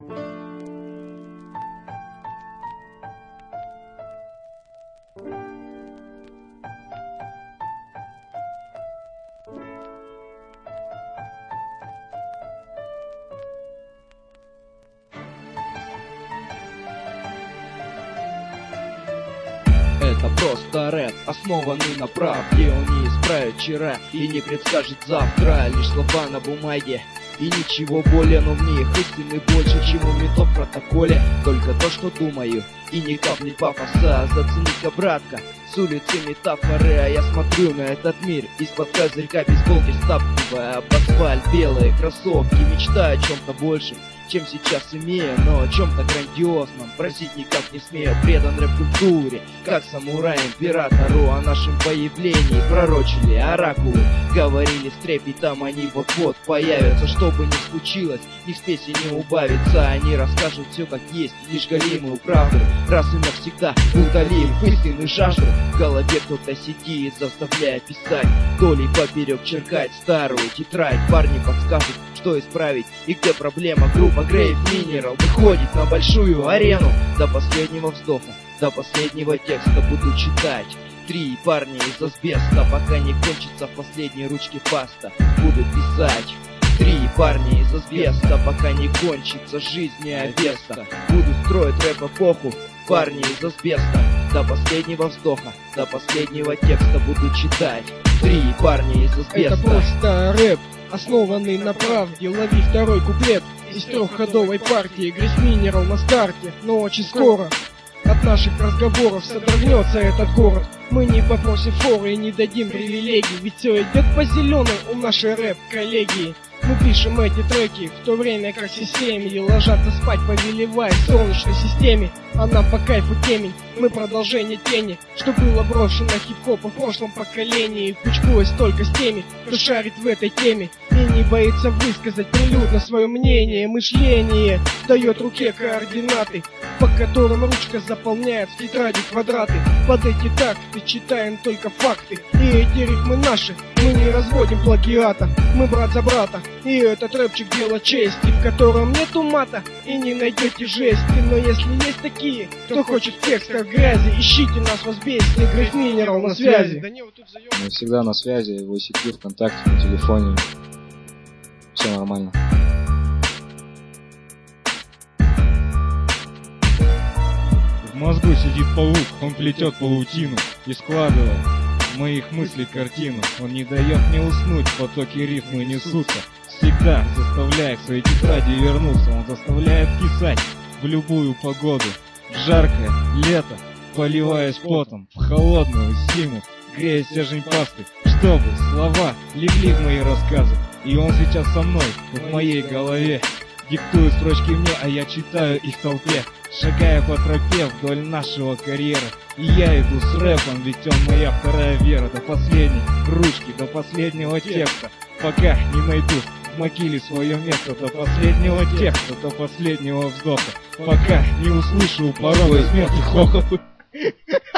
Это просто рэп, основанный на правде. Он не исправит вчера и не предскажет завтра. Лишь слова на бумаге и ничего более. Но в них истины больше, чем у ментов в протоколе. Только то, что думаю, и ни капли пафоса. Зацени-ка, братка, с улицы метафоры. А я смотрю на этот мир из-под козырька бейсболки, стаптывая об асфальт белые кроссовки. Мечтаю о чем-то большем, чем сейчас имею, но о чем-то грандиозном просить никак не смею. Предан рэп-культуре, как самурай императору. О нашем появлении пророчили оракулы. Говорили с трепетом, они вот-вот появятся. Что бы ни случилось, их спеси не убавится. Они расскажут все как есть, лишь голимую правду. Раз и навсегда удалим истины жажду. В голове кто-то сидит, заставляя писать, вдоль и поперек черкать старую тетрадь. Парни подскажут, что исправить и где проблема. Группа Grave Mineral выходит на большую арену. До последнего вздоха, до последнего текста буду читать. 3 парня из асбеста, пока не кончится в последней ручке паста. Буду писать. 3 парня из асбеста, пока не кончится жизнь и Авеста. Буду строить рэп-эпоху, парни из асбеста. До последнего вздоха, до последнего текста буду читать. 3 парня из асбеста. Это просто рэп, основанный на правде. Лови второй куплет из трехходовой партии. Grave Mineral на старте, но очень скоро от наших разговоров содрогнется этот город. Мы не попросим форы и не дадим привилегий, ведь все идет по зеленой у нашей рэп-коллегии. Мы пишем эти треки в то время как все семьи ложатся спать, повелевая в солнечной системе. А нам по кайфу темень, мы продолжение тени, что было брошено хип-хопом в прошлом поколении. Кучкуясь только с теми, кто шарит в этой теме и не боится высказать прилюдно свое мнение. Мышление дает руке координаты, по которым ручка заполняет в тетради квадраты. Под эти такты читаем только факты, и эти рифмы наши, мы не разводим плагиата. Мы брат за брата, и этот рэпчик дело чести, в котором нету мата и не найдете жести. Но если есть такие, кто хочет в текстах грязи, ищите нас в асбесте. Grave Mineral на связи. Мы всегда на связи, в ICQ, ВКонтакте, на телефоне. Все нормально. В мозгу сидит паук, он плетет паутину и складывает в моих мыслей картину. Он не дает мне уснуть, потоки рифмы несутся. Всегда заставляет в своей тетради вернуться. Он заставляет писать в любую погоду. В жаркое лето, поливаясь потом, в холодную зиму, грея стержень пасты, чтобы слова легли в мои рассказы. И он сейчас со мной, в моей голове, диктует строчки мне, а я читаю их в толпе, шагая по тропе вдоль нашего карьера. И я иду с рэпом, ведь он моя вторая вера. До последней ручки, до последнего текста, пока не найду в могиле свое место. До последнего текста, до последнего вздоха, пока не услышу у порога смерти хохот.